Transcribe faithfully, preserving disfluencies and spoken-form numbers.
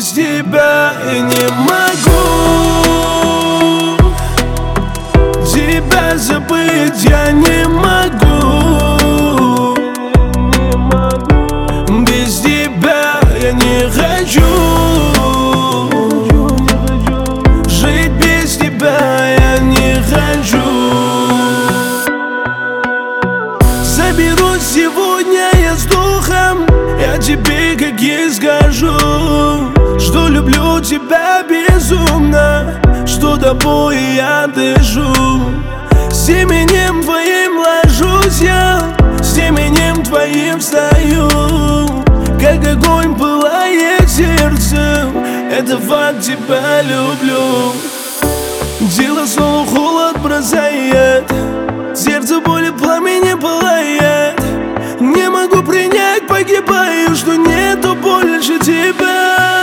Без тебя я не могу, тебя забыть я не могу. Без тебя я не хочу, жить без тебя я не хочу. Соберусь сегодня я с духом, я тебе как есть скажу, что люблю тебя безумно, что тобой я дышу. С именем твоим ложусь я, с именем твоим встаю. Как огонь пылает сердце, это факт, тебя люблю. Тело снова холод бросает, сердце боли пламени пылает. Не могу принять, погибаю, что нету больше тебя.